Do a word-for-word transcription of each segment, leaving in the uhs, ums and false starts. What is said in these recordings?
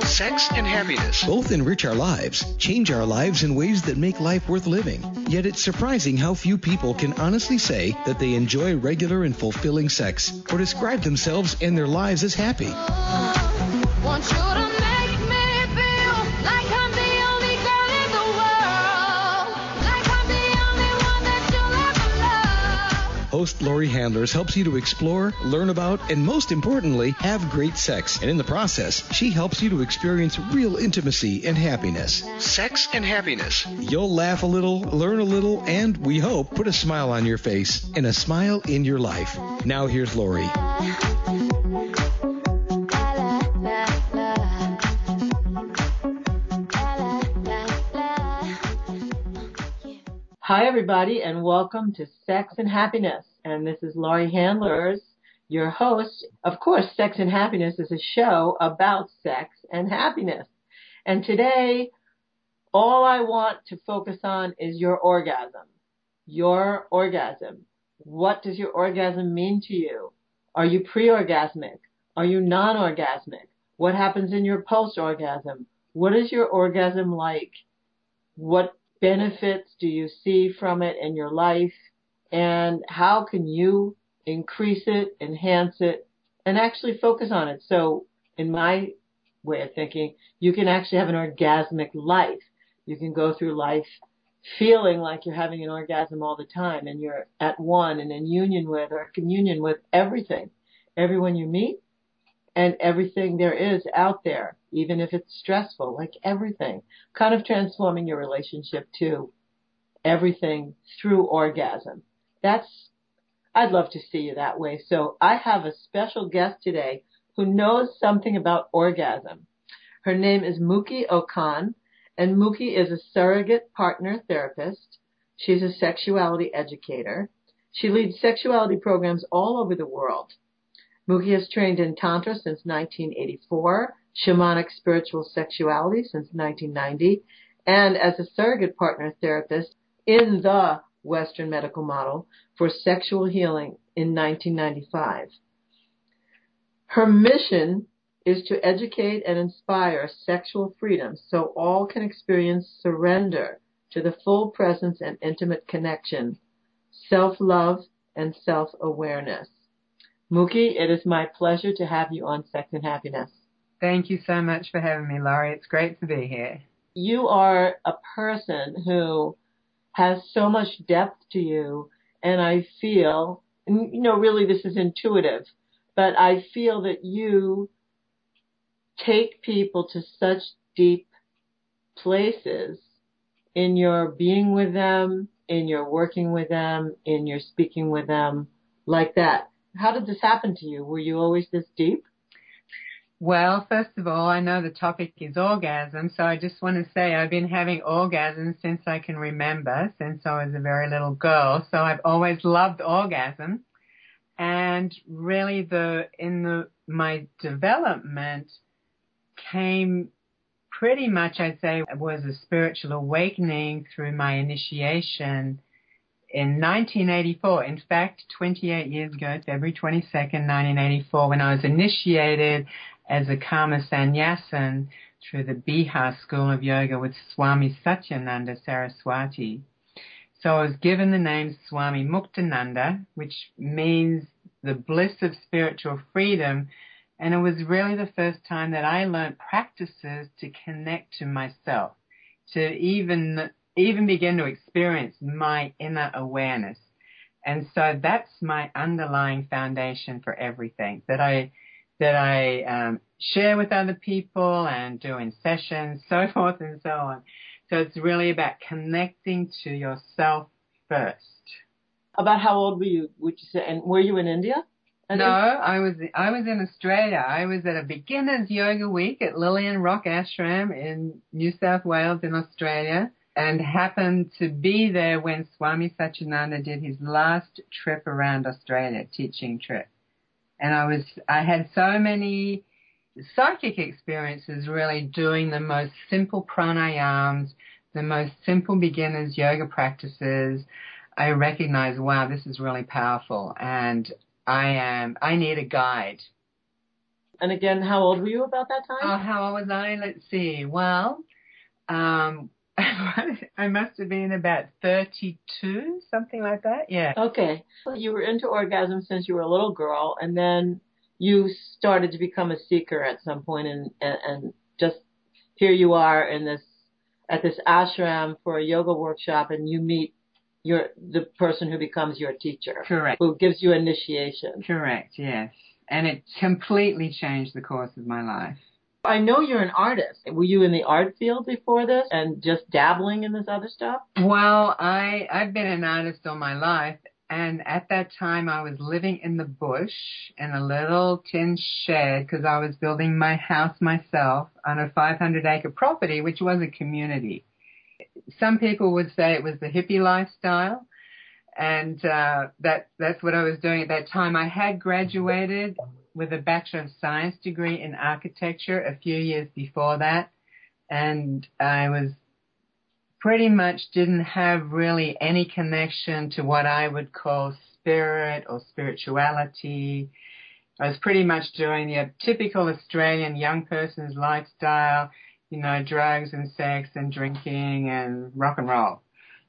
Sex and happiness. Both enrich our lives, change our lives in ways that make life worth living. Yet it's surprising how few people can honestly say that they enjoy regular and fulfilling sex or describe themselves and their lives as happy. Oh, want you to make me feel like I'm the only girl in the world, like I'm the only one that you'll ever love. Host Lori Handlers helps you to explore, learn about, and most importantly, have great sex. And in the process, she helps you to experience real intimacy and happiness. Sex and happiness. You'll laugh a little, learn a little, and we hope put a smile on your face and a smile in your life. Now here's Lori. Hi, everybody, and welcome to Sex and Happiness. And this is Lori Handlers, your host. Of course, Sex and Happiness is a show about sex and happiness. And today, all I want to focus on is your orgasm. Your orgasm. What does your orgasm mean to you? Are you pre-orgasmic? Are you non-orgasmic? What happens in your post-orgasm? What is your orgasm like? What benefits do you see from it in your life? And how can you increase it, enhance it, and actually focus on it? So in my way of thinking, you can actually have an orgasmic life. You can go through life feeling like you're having an orgasm all the time and you're at one and in union with or communion with everything, everyone you meet and everything there is out there, even if it's stressful, like everything, kind of transforming your relationship to everything through orgasm. That's, I'd love to see you that way. So I have a special guest today who knows something about orgasm. Her name is Mookie Okan, and Mookie is a surrogate partner therapist. She's a sexuality educator. She leads sexuality programs all over the world. Mookie has trained in Tantra since nineteen eighty-four, shamanic spiritual sexuality since nineteen ninety, and as a surrogate partner therapist in the Western medical model for sexual healing in nineteen ninety-five. Her mission is to educate and inspire sexual freedom so all can experience surrender to the full presence and intimate connection, self-love, and self-awareness. Mookie, it is my pleasure to have you on Sex and Happiness. Thank you so much for having me, Laurie. It's great to be here. You are a person who has so much depth to you, and I feel, and you know, really this is intuitive, but I feel that you take people to such deep places in your being with them, in your working with them, in your speaking with them, like that. How did this happen to you? Were you always this deep? Well, first of all, I know the topic is orgasm, so I just want to say I've been having orgasms since I can remember, since I was a very little girl. So I've always loved orgasm. And really the in the my development came pretty much, I'd say, was a spiritual awakening through my initiation in nineteen eighty-four. In fact, twenty-eight years ago, February twenty-second, nineteen eighty-four, when I was initiated as a Karma Sannyasin through the Bihar School of Yoga with Swami Satyananda Saraswati. So I was given the name Swami Muktananda, which means the bliss of spiritual freedom. And it was really the first time that I learned practices to connect to myself, to even even begin to experience my inner awareness. And so that's my underlying foundation for everything that I that I um, share with other people and do in sessions, so forth and so on. So it's really about connecting to yourself first. About how old were you, would you say? And were you in India? No, I was I was in Australia. I was at a beginner's yoga week at Lillian Rock Ashram in New South Wales in Australia, and happened to be there when Swami Satyananda did his last trip around Australia, teaching trip. And I was I had so many psychic experiences really doing the most simple pranayams, the most simple beginner's yoga practices. I recognized, wow, this is really powerful, and I am I need a guide. And again, how old were you about that Oh, time? how old was I? Let's see. Well, um, I must have been about thirty-two, something like that. Yeah. Okay. You were into orgasm since you were a little girl, and then you started to become a seeker at some point, and, and, and just here you are in this at this ashram for a yoga workshop, and you meet your the person who becomes your teacher, Correct. who gives you initiation. Correct, yes. And it completely changed the course of my life. I know you're an artist. Were you in the art field before this and just dabbling in this other stuff? Well, I, I've been an artist all my life, and at that time I was living in the bush in a little tin shed because I was building my house myself on a five hundred acre property, which was a community. Some people would say it was the hippie lifestyle, and uh, that that's what I was doing at that time. I had graduated with a Bachelor of Science degree in architecture a few years before that, and I was pretty much didn't have really any connection to what I would call spirit or spirituality. I was pretty much doing the typical Australian young person's lifestyle, you know, drugs and sex and drinking and rock and roll.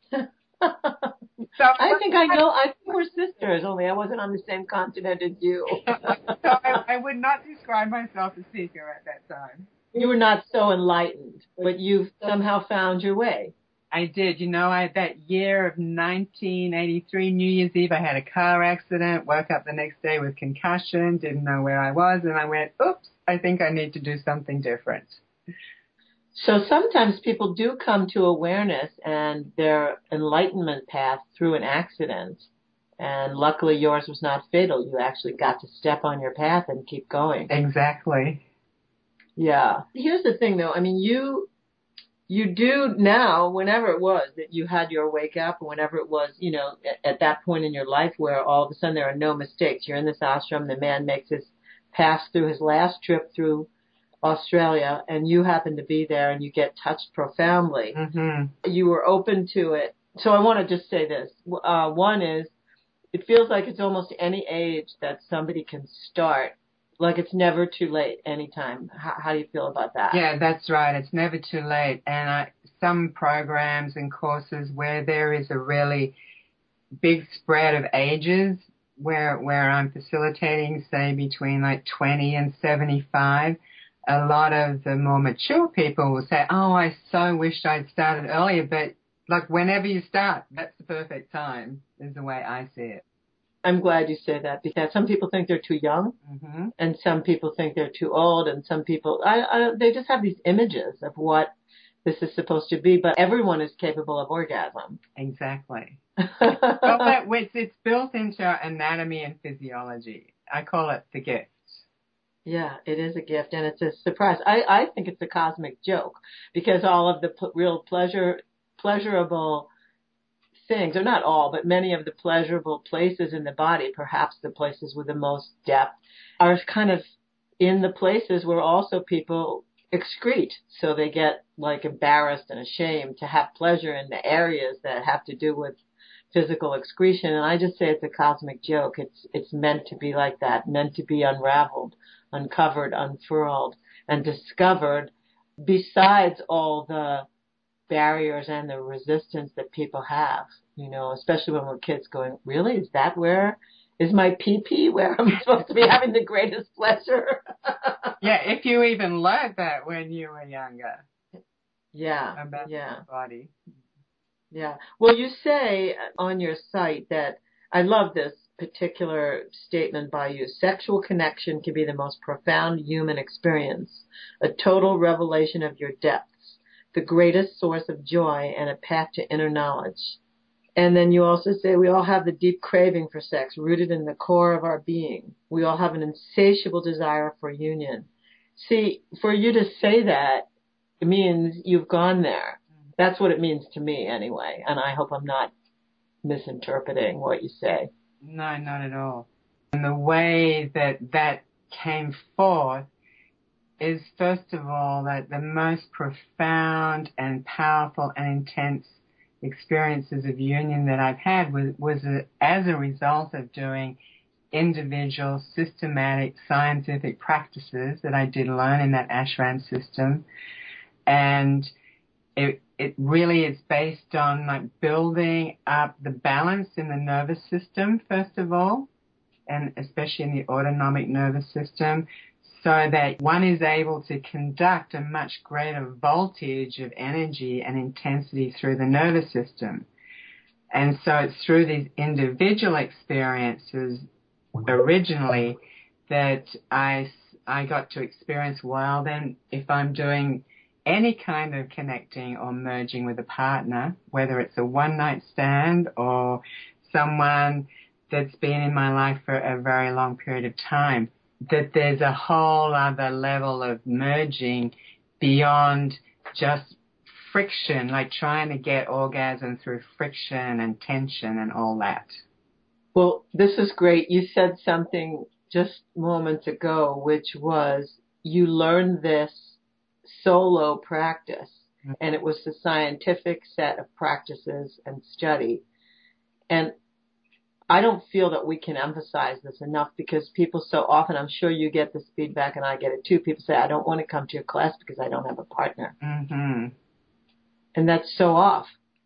So I think I know. I think we're sisters, only I wasn't on the same continent as you. so I, I would not describe myself as seeker at that time. You were not so enlightened, but you've somehow found your way. I did. You know, I that year of nineteen eighty-three, New Year's Eve, I had a car accident, woke up the next day with concussion, didn't know where I was, and I went, oops, I think I need to do something different. So sometimes people do come to awareness and their enlightenment path through an accident. And luckily yours was not fatal. You actually got to step on your path and keep going. Exactly. Yeah. Here's the thing though. I mean, you, you do now, whenever it was that you had your wake up, whenever it was, you know, at, at that point in your life where all of a sudden there are no mistakes. You're in this ashram, the man makes his pass through his last trip through Australia, and you happen to be there and you get touched profoundly. Mm-hmm. You were open to it. So I want to just say this. Uh, one is, it feels like it's almost any age that somebody can start. Like it's never too late anytime. How, how do you feel about that? Yeah, that's right. It's never too late. And I, some programs and courses where there is a really big spread of ages, where where I'm facilitating, say, between like twenty and seventy-five, a lot of the more mature people will say, oh, I so wished I'd started earlier, but like whenever you start, that's the perfect time, is the way I see it. I'm glad you say that, because some people think they're too young, Mm-hmm. and some people think they're too old, and some people, I, I, they just have these images of what this is supposed to be, but everyone is capable of orgasm. Exactly. Well, that, it's, it's built into our anatomy and physiology. I call it the gift. Yeah, it is a gift, and it's a surprise. I, I think it's a cosmic joke, because all of the p- real pleasure, pleasurable things, or not all, but many of the pleasurable places in the body, perhaps the places with the most depth, are kind of in the places where also people excrete. So they get like embarrassed and ashamed to have pleasure in the areas that have to do with physical excretion. And I just say it's a cosmic joke. It's it's meant to be like that, meant to be unraveled, uncovered, unfurled, and discovered, besides all the barriers and the resistance that people have, you know, especially when we're kids, going, really, is that where, is my pee-pee where I'm supposed to be having the greatest pleasure? Yeah, if you even learned that when you were younger. Yeah, About yeah. your body. Yeah. Well, you say on your site that, I love this particular statement by you, sexual connection can be the most profound human experience, a total revelation of your depths, the greatest source of joy, and a path to inner knowledge. And then you also say we all have the deep craving for sex rooted in the core of our being. We all have an insatiable desire for union. See, for you to say that, it means you've gone there. That's what it means to me anyway, and I hope I'm not misinterpreting what you say. No, not at all. And the way that that came forth is, first of all, that the most profound and powerful and intense experiences of union that I've had was, was a, as a result of doing individual, systematic, scientific practices that I did learn in that ashram system. And it, it really is based on like building up the balance in the nervous system, first of all, and especially in the autonomic nervous system, so that one is able to conduct a much greater voltage of energy and intensity through the nervous system. And so it's through these individual experiences originally that I, I got to experience, well, then if I'm doing any kind of connecting or merging with a partner, whether it's a one-night stand or someone that's been in my life for a very long period of time, that there's a whole other level of merging beyond just friction, like trying to get orgasm through friction and tension and all that. Well, this is great. You said something just moments ago, which was you learned this solo practice, mm-hmm. and it was a scientific set of practices and study. And I don't feel that we can emphasize this enough, because people so often, I'm sure you get this feedback and I get it too, people say, I don't want to come to your class because I don't have a partner. Mm-hmm. And that's so off.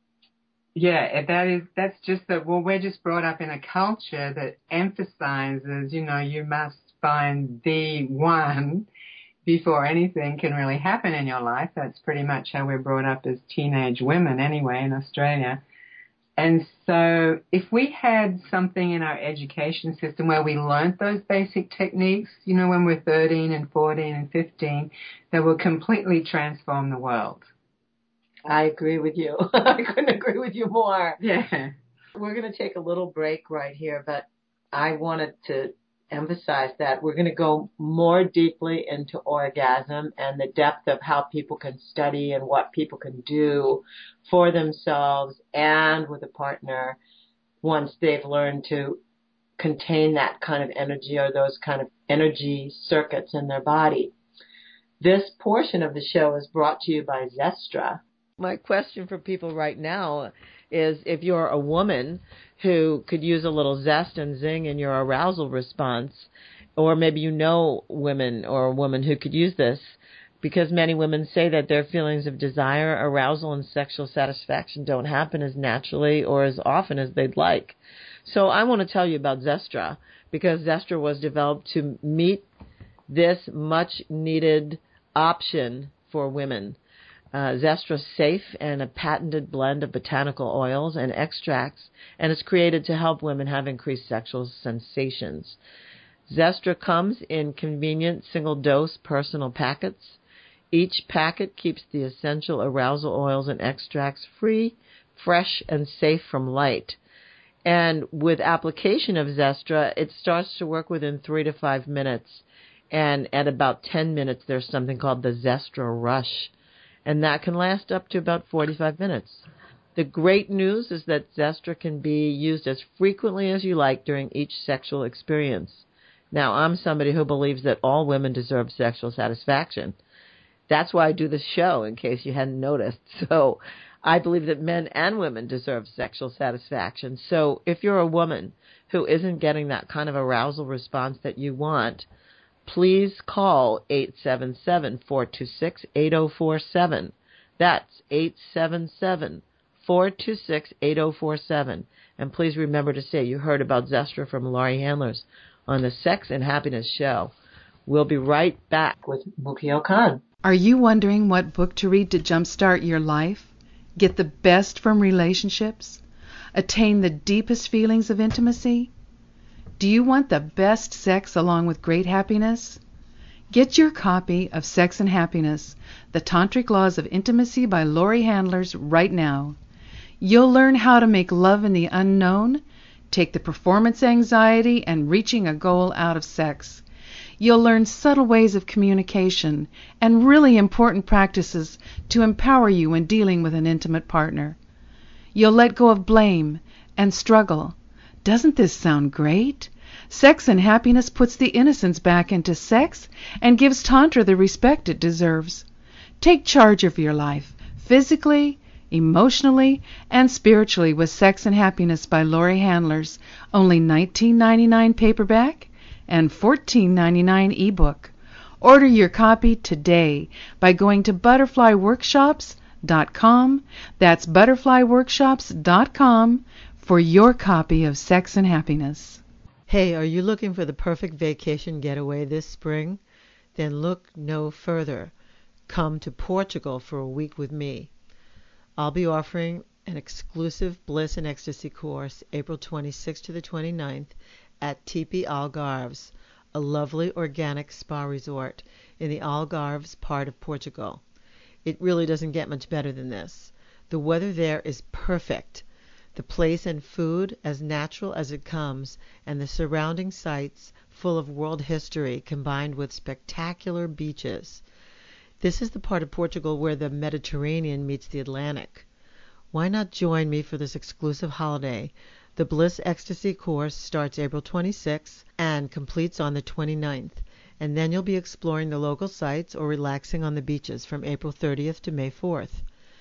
Yeah, that is, that's just that, well, we're just brought up in a culture that emphasizes, you know, you must find the one before anything can really happen in your life. That's pretty much how we're brought up as teenage women anyway in Australia. And so if we had something in our education system where we learnt those basic techniques, you know, when we're thirteen and fourteen and fifteen, that will completely transform the world. I agree with you. I couldn't agree with you more. Yeah. We're going to take a little break right here, but I wanted to emphasize that we're going to go more deeply into orgasm and the depth of how people can study and what people can do for themselves and with a partner once they've learned to contain that kind of energy or those kind of energy circuits in their body. This portion of the show is brought to you by Zestra. My question for people right now is, if you're a woman who could use a little zest and zing in your arousal response, or maybe you know women or a woman who could use this, because many women say that their feelings of desire, arousal, and sexual satisfaction don't happen as naturally or as often as they'd like. So I want to tell you about Zestra, because Zestra was developed to meet this much-needed option for women. Uh, Zestra's safe and a patented blend of botanical oils and extracts, and it's created to help women have increased sexual sensations. Zestra comes in convenient single-dose personal packets. Each packet keeps the essential arousal oils and extracts free, fresh, and safe from light. And with application of Zestra, it starts to work within three to five minutes. And at about ten minutes, there's something called the Zestra Rush. And that can last up to about forty-five minutes. The great news is that Zestra can be used as frequently as you like during each sexual experience. Now, I'm somebody who believes that all women deserve sexual satisfaction. That's why I do this show, in case you hadn't noticed. So I believe that men and women deserve sexual satisfaction. So if you're a woman who isn't getting that kind of arousal response that you want, please call eight seven seven, four two six, eight zero four seven. That's eight seven seven, four two six, eight zero four seven. And please remember to say you heard about Zestra from Laurie Handlers on the Sex and Happiness Show. We'll be right back with Mukio Khan. Are you wondering what book to read to jumpstart your life? Get the best from relationships? Attain the deepest feelings of intimacy? Do you want the best sex along with great happiness? Get your copy of Sex and Happiness, The Tantric Laws of Intimacy by Laurie Handlers right now. You'll learn how to make love in the unknown, take the performance anxiety and reaching a goal out of sex. You'll learn subtle ways of communication and really important practices to empower you when dealing with an intimate partner. You'll let go of blame and struggle. Doesn't this sound great? Sex and Happiness puts the innocence back into sex and gives Tantra the respect it deserves. Take charge of your life, physically, emotionally, and spiritually with Sex and Happiness by Laurie Handlers, only nineteen ninety-nine paperback and fourteen ninety-nine ebook. Order your copy today by going to butterfly workshops dot com. That's butterfly workshops dot com for your copy of Sex and Happiness. Hey, are you looking for the perfect vacation getaway this spring? Then look no further. Come to Portugal for a week with me. I'll be offering an exclusive Bliss and Ecstasy course April twenty-sixth to the twenty-ninth at Tepe Algarves, a lovely organic spa resort in the Algarves part of Portugal. It really doesn't get much better than this. The weather there is perfect. The place and food as natural as it comes, and the surrounding sites full of world history combined with spectacular beaches. This is the part of Portugal where the Mediterranean meets the Atlantic. Why not join me for this exclusive holiday? The Bliss Ecstasy course starts April twenty-sixth and completes on the twenty-ninth, and then you'll be exploring the local sites or relaxing on the beaches from April thirtieth to May fourth.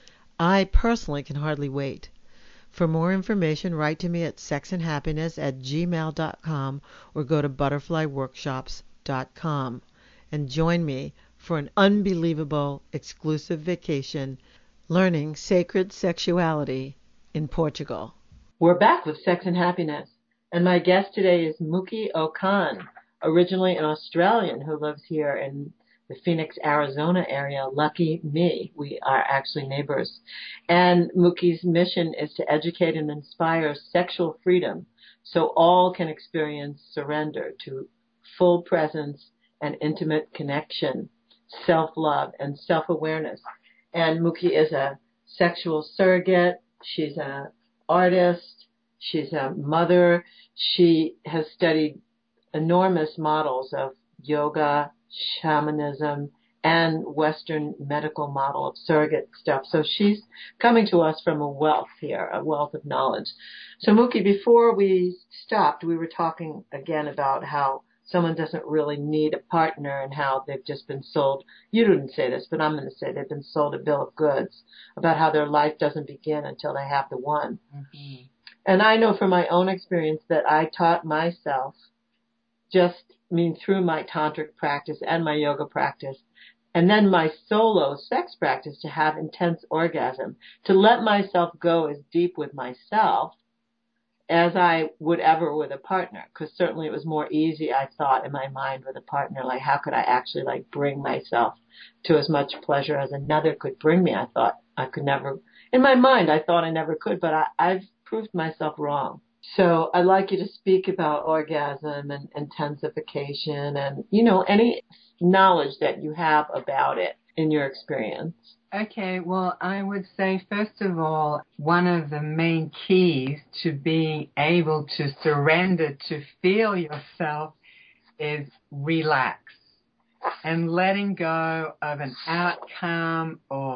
I personally can hardly wait. For more information, write to me at sexandhappiness at gmail dot com or go to butterfly workshops dot com and join me for an unbelievable exclusive vacation learning sacred sexuality in Portugal. We're back with Sex and Happiness, and my guest today is Mookie Okan, originally an Australian who lives here in the Phoenix, Arizona area. Lucky me, we are actually neighbors. And Mookie's mission is to educate and inspire sexual freedom so all can experience surrender to full presence and intimate connection, self-love, and self-awareness. And Mookie is a sexual surrogate. She's an artist. She's a mother. She has studied enormous models of yoga, shamanism, and Western medical model of surrogate stuff. So she's coming to us from a wealth here, a wealth of knowledge. So Mookie, before we stopped, we were talking again about how someone doesn't really need a partner and how they've just been sold. You didn't say this, but I'm going to say they've been sold a bill of goods about how their life doesn't begin until they have the one. Mm-hmm. And I know from my own experience that I taught myself just I mean through my tantric practice and my yoga practice and then my solo sex practice to have intense orgasm, to let myself go as deep with myself as I would ever with a partner, because certainly it was more easy, I thought, in my mind with a partner. Like, how could I actually, like, bring myself to as much pleasure as another could bring me? I thought I could never. In my mind, I thought I never could, but I, I've proved myself wrong. So I'd like you to speak about orgasm and intensification and, you know, any knowledge that you have about it in your experience. Okay, well, I would say, first of all, one of the main keys to being able to surrender, to feel yourself, is relax and letting go of an outcome or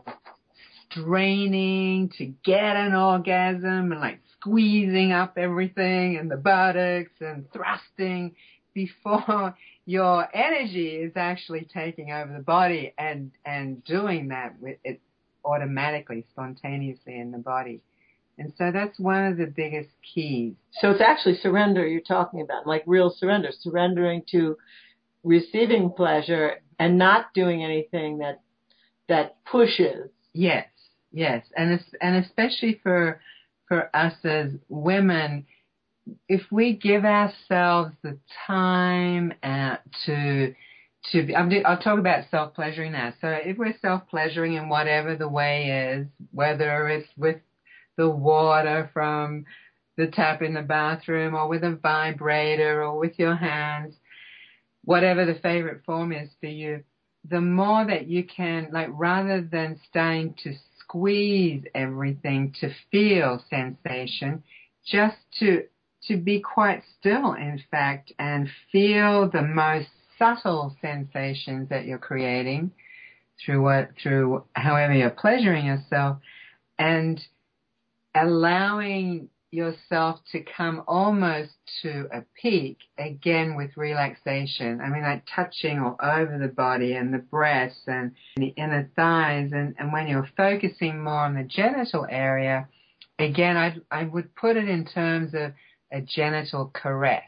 straining to get an orgasm and like squeezing up everything and the buttocks and thrusting before your energy is actually taking over the body and, and doing that with it automatically, spontaneously in the body. And so that's one of the biggest keys. So it's actually surrender you're talking about, like real surrender, surrendering to receiving pleasure and not doing anything that that pushes. Yes, yes. And it's, and especially for for us as women, if we give ourselves the time uh, to, to, I'm, I'll talk about self-pleasuring now. So if we're self-pleasuring in whatever the way is, whether it's with the water from the tap in the bathroom or with a vibrator or with your hands, whatever the favorite form is for you, the more that you can, like, rather than starting to squeeze everything to feel sensation, just to to be quite still, in fact, and feel the most subtle sensations that you're creating through what, through however you're pleasuring yourself, and allowing yourself to come almost to a peak, again with relaxation. I mean, like touching all over the body and the breasts and the inner thighs. And, and when you're focusing more on the genital area, again, I I would put it in terms of a genital caress.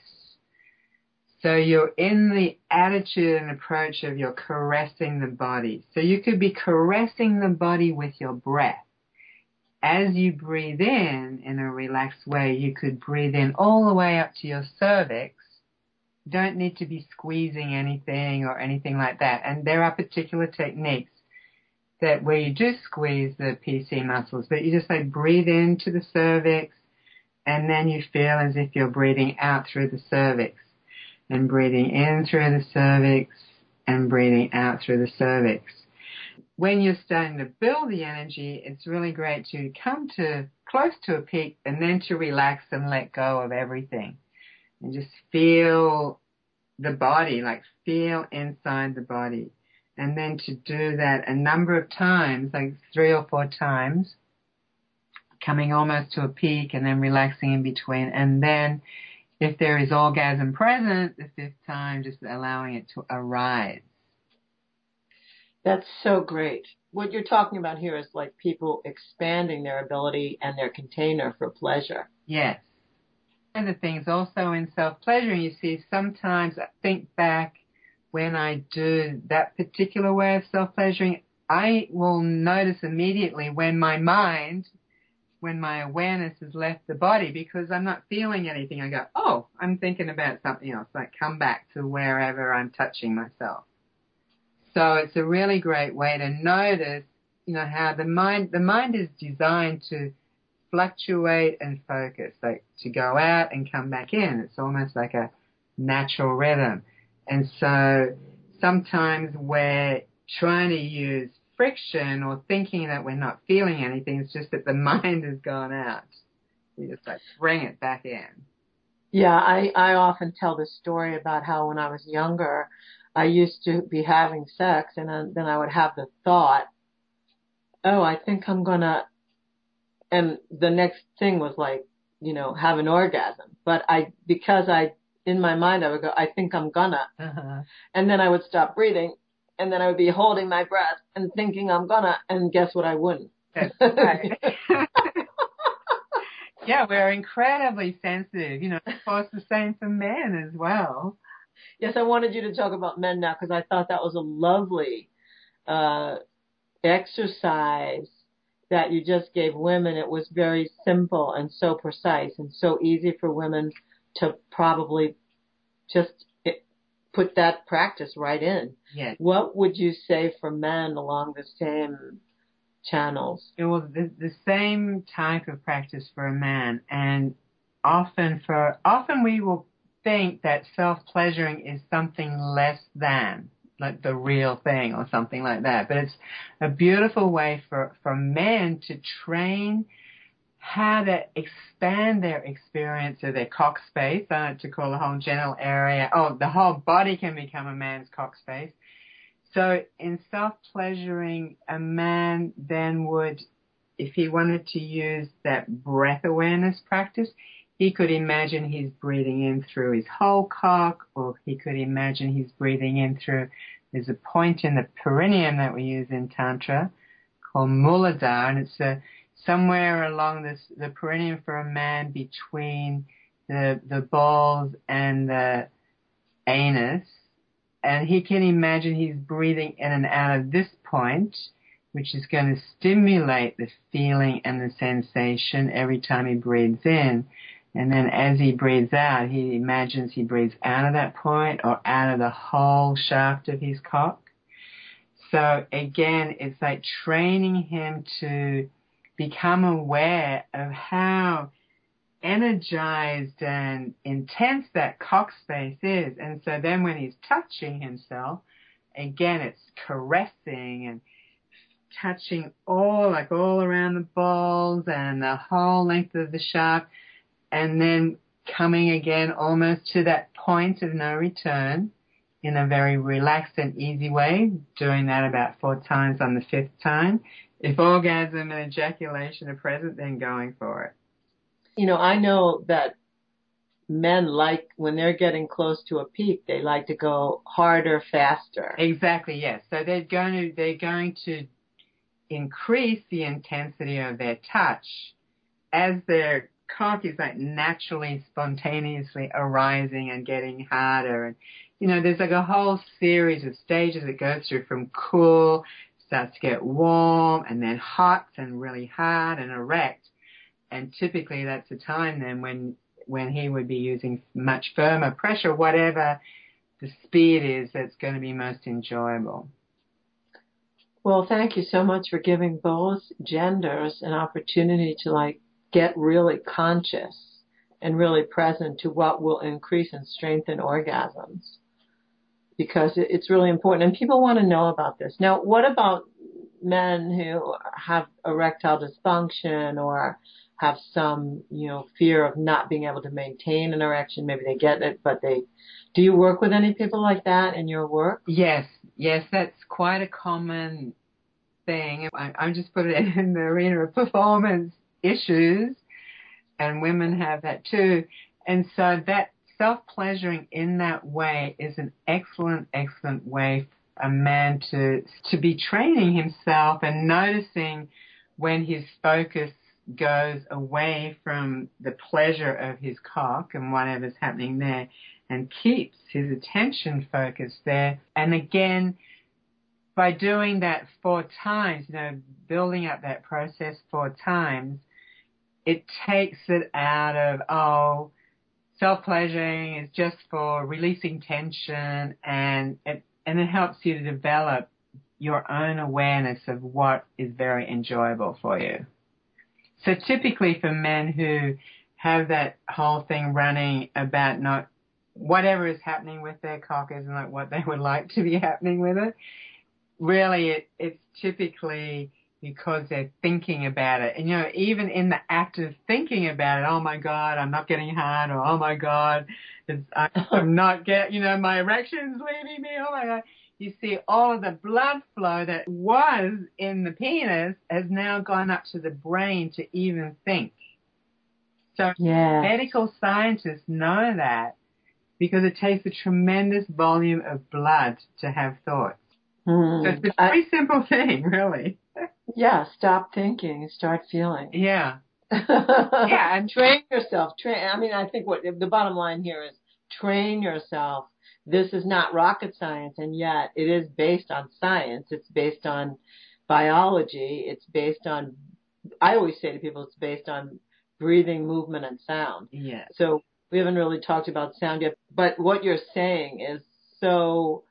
So you're in the attitude and approach of you're caressing the body. So you could be caressing the body with your breath. As you breathe in, in a relaxed way, you could breathe in all the way up to your cervix. You don't need to be squeezing anything or anything like that. And there are particular techniques that where you do squeeze the P C muscles, but you just like breathe into the cervix, and then you feel as if you're breathing out through the cervix, and breathing in through the cervix, and breathing out through the cervix. When you're starting to build the energy, it's really great to come to close to a peak and then to relax and let go of everything. And just feel the body, like feel inside the body. And then to do that a number of times, like three or four times, coming almost to a peak and then relaxing in between. And then if there is orgasm present, the fifth time, just allowing it to arise. That's so great. What you're talking about here is like people expanding their ability and their container for pleasure. Yes. And the things also in self-pleasuring, you see, sometimes I think back when I do that particular way of self-pleasuring, I will notice immediately when my mind, when my awareness has left the body because I'm not feeling anything. I go, oh, I'm thinking about something else. Like come back to wherever I'm touching myself. So it's a really great way to notice, you know, how the mind, the mind is designed to fluctuate and focus, like to go out and come back in. It's almost like a natural rhythm. And so sometimes we're trying to use friction or thinking that we're not feeling anything. It's just that the mind has gone out. You just like bring it back in. Yeah, I, I often tell this story about how when I was younger, I used to be having sex, and then I would have the thought, oh, I think I'm going to, and the next thing was like, you know, have an orgasm. But I, because I, in my mind, I would go, I think I'm gonna. Uh-huh. And then I would stop breathing, and then I would be holding my breath and thinking I'm gonna, and guess what, I wouldn't. That's right. Yeah, we're incredibly sensitive. You know, of course, the same for men as well. Yes, I wanted you to talk about men now because I thought that was a lovely uh, exercise that you just gave women. It was very simple and so precise and so easy for women to probably just put that practice right in. Yes. What would you say for men along the same channels? It was the, the same type of practice for a man, and often for often we will think that self-pleasuring is something less than, like the real thing or something like that. But it's a beautiful way for, for men to train how to expand their experience of their cock space. I like to call the whole genital area, oh, the whole body can become a man's cock space. So in self-pleasuring, a man then would, if he wanted to use that breath awareness practice, he could imagine he's breathing in through his whole cock, or he could imagine he's breathing in through, there's a point in the perineum that we use in Tantra called Muladhara, and it's a, somewhere along this, the perineum for a man between the, the balls and the anus. And he can imagine he's breathing in and out of this point, which is going to stimulate the feeling and the sensation every time he breathes in. And then as he breathes out, he imagines he breathes out of that point or out of the whole shaft of his cock. So again, it's like training him to become aware of how energized and intense that cock space is. And so then when he's touching himself, again, it's caressing and touching all, like all around the balls and the whole length of the shaft, and then coming again almost to that point of no return in a very relaxed and easy way, doing that about four times on the fifth time. If orgasm and ejaculation are present, then going for it. you know, I know that men like, when they're getting close to a peak, they like to go harder, faster. Exactly, yes. So they're going to, they're going to increase the intensity of their touch as their cock is like naturally, spontaneously arising and getting harder. And, you know, there's like a whole series of stages it goes through, from cool, starts to get warm, and then hot and really hard and erect. And typically that's a time then when when he would be using much firmer pressure, whatever the speed is that's going to be most enjoyable. Well, thank you so much for giving both genders an opportunity to, like, get really conscious and really present to what will increase and strengthen orgasms, because it's really important. And people want to know about this. Now, what about men who have erectile dysfunction or have some, you know, fear of not being able to maintain an erection? Maybe they get it, but they, do you work with any people like that in your work? Yes, yes, that's quite a common thing. I, I just put it in the arena of performance issues, and women have that too. And so that self-pleasuring in that way is an excellent, excellent way for a man to, to be training himself and noticing when his focus goes away from the pleasure of his cock and whatever's happening there, and keeps his attention focused there. And again, by doing that four times, you know, building up that process four times, it takes it out of, oh, self-pleasuring is just for releasing tension, and it, and it helps you to develop your own awareness of what is very enjoyable for you. So typically for men who have that whole thing running about not whatever is happening with their cock isn't like what they would like to be happening with it, really it, it's typically because they're thinking about it. And, you know, even in the act of thinking about it, oh, my God, I'm not getting hard, or, oh, my God, it's, I'm not get, you know, my erection's leaving me, oh, my God. You see all of the blood flow that was in the penis has now gone up to the brain to even think. So yeah. Medical scientists know that because it takes a tremendous volume of blood to have thoughts. Hmm. So it's a very I, simple thing, really. Yeah, stop thinking and start feeling. Yeah. Yeah, and train yourself. Train. I mean, I think what the bottom line here is train yourself. This is not rocket science, and yet it is based on science. It's based on biology. It's based on, I always say to people, it's based on breathing, movement, and sound. Yeah. So we haven't really talked about sound yet, but what you're saying is so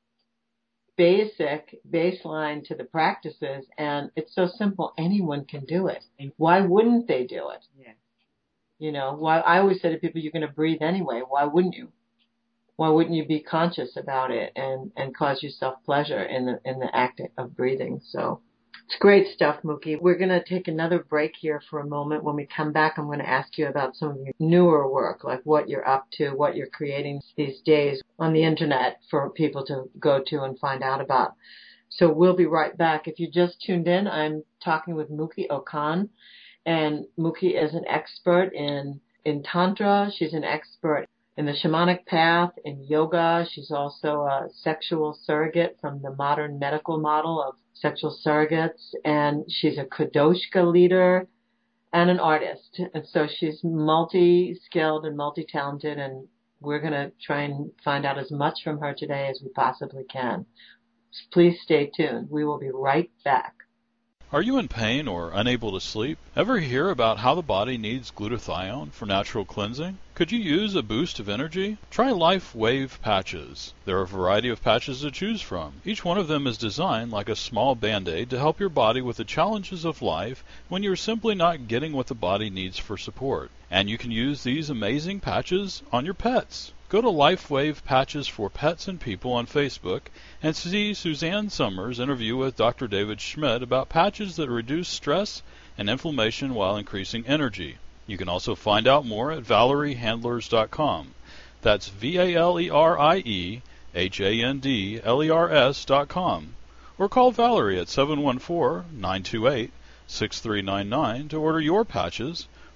basic, baseline to the practices, and it's so simple. Anyone can do it. Why wouldn't they do it? Yeah. You know, why? I always say to people, you're going to breathe anyway. Why wouldn't you? Why wouldn't you be conscious about it and, and cause yourself pleasure in the in the act of breathing? So it's great stuff, Mookie. We're going to take another break here for a moment. When we come back, I'm going to ask you about some of your newer work, like what you're up to, what you're creating these days on the internet for people to go to and find out about. So we'll be right back. If you just tuned in, I'm talking with Mookie Okan, and Mookie is an expert in, in Tantra. She's an expert in the shamanic path, in yoga. She's also a sexual surrogate from the modern medical model of sexual surrogates, and she's a Kadoshka leader and an artist. And so she's multi-skilled and multi-talented, and we're going to try and find out as much from her today as we possibly can. Please stay tuned. We will be right back. Are you in pain or unable to sleep? Ever hear about how the body needs glutathione for natural cleansing? Could you use a boost of energy? Try Life Wave patches. There are a variety of patches to choose from. Each one of them is designed like a small band-aid to help your body with the challenges of life when you're simply not getting what the body needs for support. And you can use these amazing patches on your pets. Go to LifeWave Patches for Pets and People on Facebook and see Suzanne Summers' interview with Doctor David Schmidt about patches that reduce stress and inflammation while increasing energy. You can also find out more at Valerie Handlers dot com. That's V A L E R I E H A N D L E R S dot com. Or call Valerie at seven one four, nine two eight, six three nine nine to order your patches,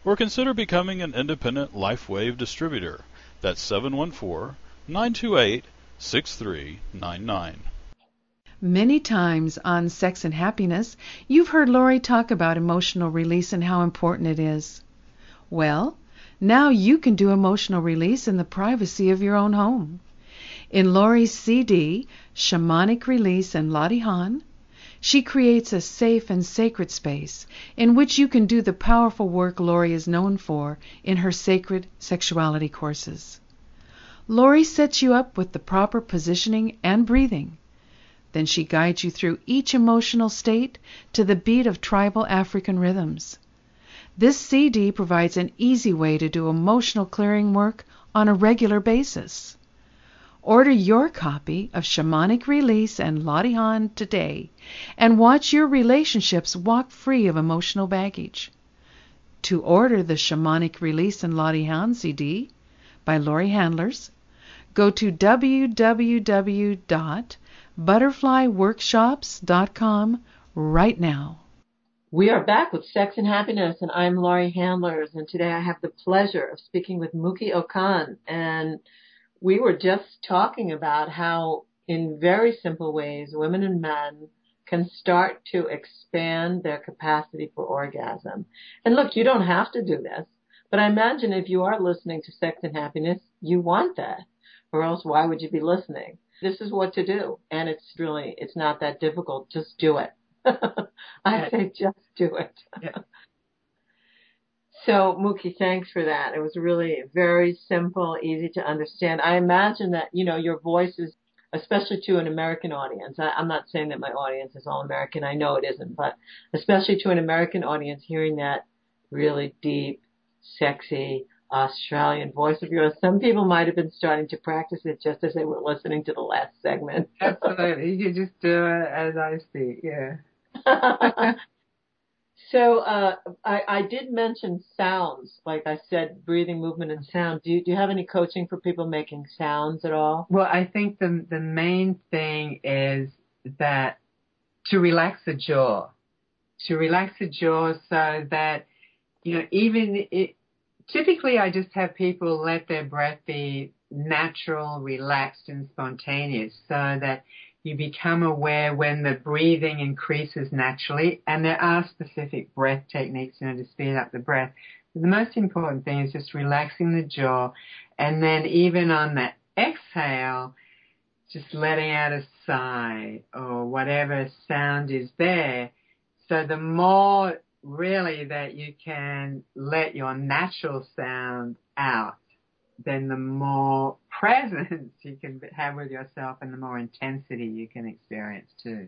or consider becoming an independent LifeWave distributor. That's seven one four, nine two eight, six three nine nine. Many times on Sex and Happiness, you've heard Lori talk about emotional release and how important it is. Well, now you can do emotional release in the privacy of your own home. In Lori's C D, Shamanic Release and Latihan, she creates a safe and sacred space in which you can do the powerful work Lori is known for in her sacred sexuality courses. Lori sets you up with the proper positioning and breathing. Then she guides you through each emotional state to the beat of tribal African rhythms. This C D provides an easy way to do emotional clearing work on a regular basis. Order your copy of Shamanic Release and Latihan today and watch your relationships walk free of emotional baggage. To order the Shamanic Release and Latihan C D by Lori Handlers, go to w w w dot butterfly workshops dot com right now. We are back with Sex and Happiness, and I'm Lori Handlers, and today I have the pleasure of speaking with Muki Okan, and we were just talking about how, in very simple ways, women and men can start to expand their capacity for orgasm. And look, you don't have to do this, but I imagine if you are listening to Sex and Happiness, you want that, or else why would you be listening? This is what to do, and it's really, it's not that difficult. Just do it. I say just do it. Yeah. So, Muki, thanks for that. It was really very simple, easy to understand. I imagine that, you know, your voice is, especially to an American audience. I, I'm not saying that my audience is all American. I know it isn't, but especially to an American audience, hearing that really deep, sexy Australian voice of yours, some people might have been starting to practice it just as they were listening to the last segment. Absolutely. You just do it as I speak, yeah. So uh, I, I did mention sounds, like I said, breathing, movement, and sound. Do you, do you have any coaching for people making sounds at all? Well, I think the the main thing is that to relax the jaw, to relax the jaw so that, you know, even it, typically I just have people let their breath be natural, relaxed, and spontaneous so that you become aware when the breathing increases naturally, and there are specific breath techniques, you know, to speed up the breath. But the most important thing is just relaxing the jaw, and then even on the exhale, just letting out a sigh or whatever sound is there. So the more really that you can let your natural sound out, then the more presence you can have with yourself and the more intensity you can experience too.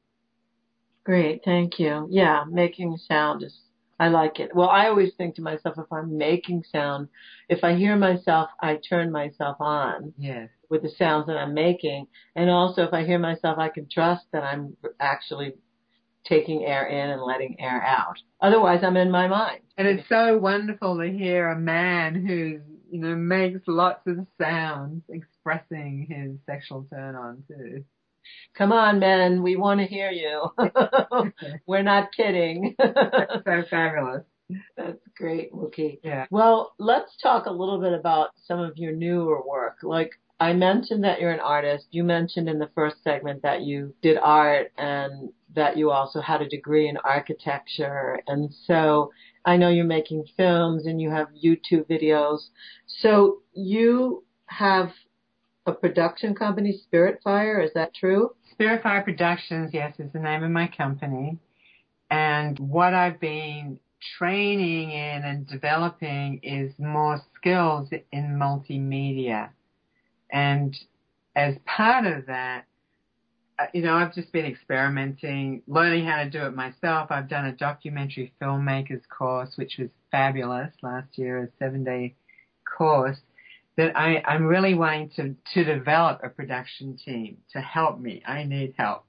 Great, thank you. Yeah, making sound is, I like it. Well, I always think to myself, if I'm making sound, if I hear myself, I turn myself on. Yes. With the sounds that I'm making. And also, if I hear myself, I can trust that I'm actually taking air in and letting air out. Otherwise, I'm in my mind. And it's so wonderful to hear a man who, you know, makes lots of sounds expressing his sexual turn on too. Come on, men, we want to hear you. We're not kidding. That's so fabulous. That's great, Muki. Yeah. Well, let's talk a little bit about some of your newer work. Like, I mentioned that you're an artist. You mentioned in the first segment that you did art and that you also had a degree in architecture. And so I know you're making films and you have YouTube videos. So you have a production company, Spirit Fire, is that true? Spirit Fire Productions, yes, is the name of my company. And what I've been training in and developing is more skills in multimedia. And as part of that, you know, I've just been experimenting, learning how to do it myself. I've done a documentary filmmaker's course, which was fabulous last year, a seven-day course, that I, I'm really wanting to, to develop a production team to help me. I need help.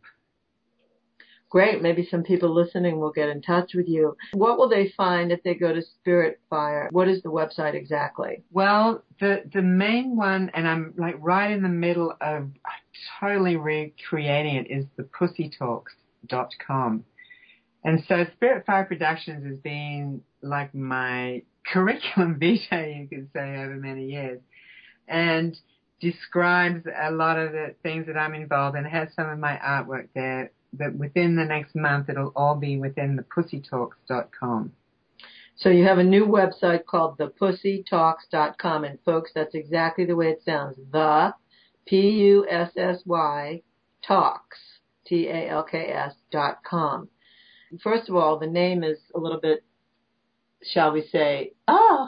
Great. Maybe some people listening will get in touch with you. What will they find if they go to Spirit Fire? What is the website exactly? Well, the the main one, and I'm like right in the middle of totally recreating it, is the pussy talks dot com. And so Spirit Fire Productions has been like my curriculum vitae, you could say, over many years, and describes a lot of the things that I'm involved in. It has some of my artwork there, but within the next month it'll all be within the pussy talks dot com. So you have a new website called the pussy talks dot com, and folks, that's exactly the way it sounds. The P U S S Y talks, T A L K S dot com. First of all, the name is a little bit, shall we say, ah,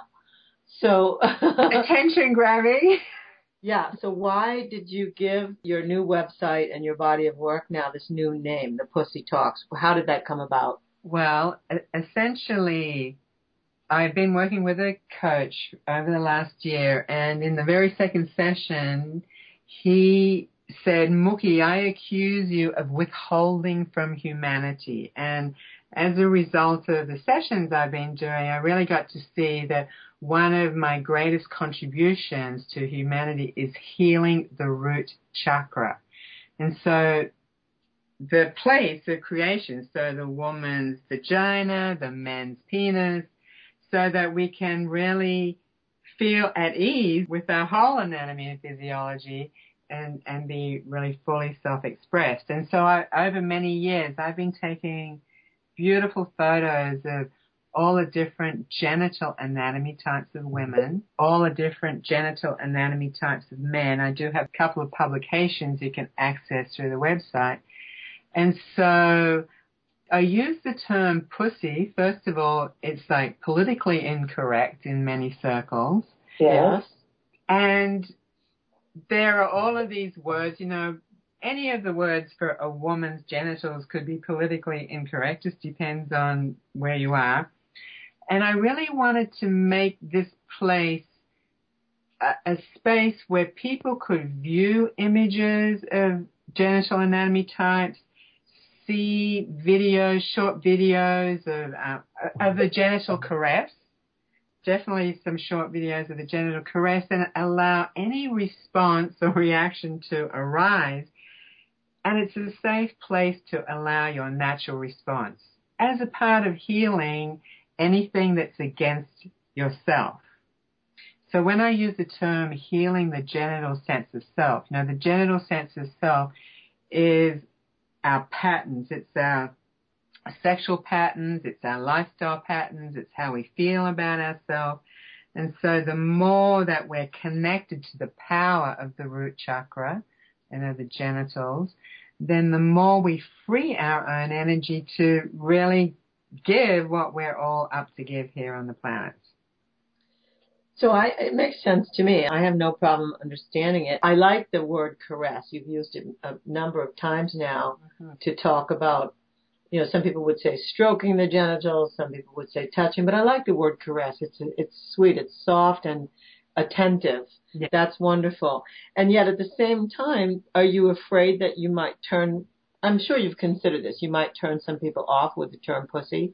so attention grabbing. Yeah. So why did you give your new website and your body of work now this new name, the Pussy Talks? How did that come about? Well, essentially, I've been working with a coach over the last year, and in the very second session, he said, Mookie, I accuse you of withholding from humanity. And as a result of the sessions I've been doing, I really got to see that one of my greatest contributions to humanity is healing the root chakra. And so the place of creation, so the woman's vagina, the man's penis, so that we can really feel at ease with our whole anatomy and physiology and, and be really fully self-expressed. And so I, over many years, I've been taking beautiful photos of all the different genital anatomy types of women, all the different genital anatomy types of men. I do have a couple of publications you can access through the website. And so I use the term pussy. First of all, it's like politically incorrect in many circles. Yes. And there are all of these words, you know, any of the words for a woman's genitals could be politically incorrect, just depends on where you are. And I really wanted to make this place a, a space where people could view images of genital anatomy types, see videos, short videos of, uh, of the genital caress, definitely some short videos of the genital caress, and allow any response or reaction to arise. And it's a safe place to allow your natural response as a part of healing anything that's against yourself. So when I use the term healing the genital sense of self, you know, the genital sense of self is our patterns. It's our sexual patterns. It's our lifestyle patterns. It's how we feel about ourselves. And so the more that we're connected to the power of the root chakra and of the genitals, then the more we free our own energy to really give what we're all up to give here on the planet. So I, it makes sense to me. I have no problem understanding it. I like the word caress. You've used it a number of times now mm-hmm. to talk about, you know, some people would say stroking the genitals, some people would say touching, but I like the word caress. It's it's sweet, it's soft and attentive. Yeah. That's wonderful. And yet at the same time, are you afraid that you might turn, I'm sure you've considered this, you might turn some people off with the term pussy?